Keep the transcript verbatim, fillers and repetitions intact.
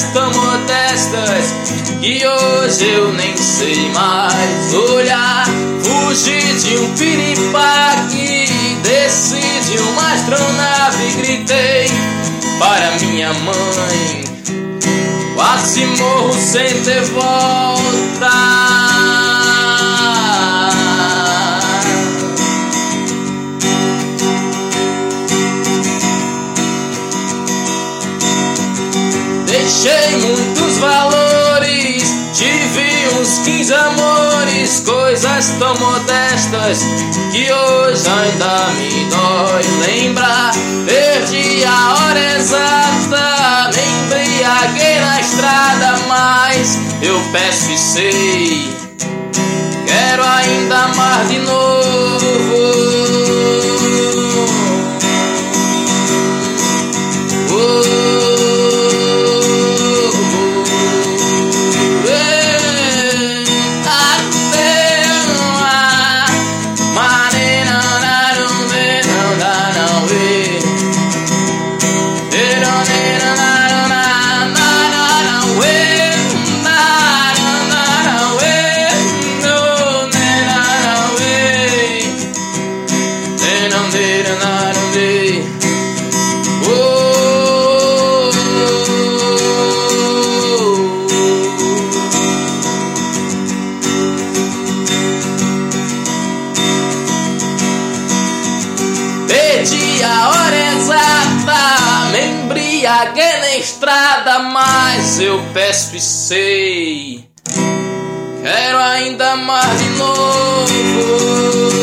coisas tão modestas que hoje eu nem sei mais olhar. Fugi de um piripaque, desci de uma astronave e gritei para minha mãe: quase morro sem ter volta. Deixei muitos valores, tive uns quinze amores, coisas tão modestas que hoje ainda me dói lembrar. Perdi a hora exata, me embriaguei na estrada, mas eu peço e sei, quero ainda amar de novo. Perdi a hora exata, me embriaguei na estrada, mas eu peço e sei, quero ainda amar de novo.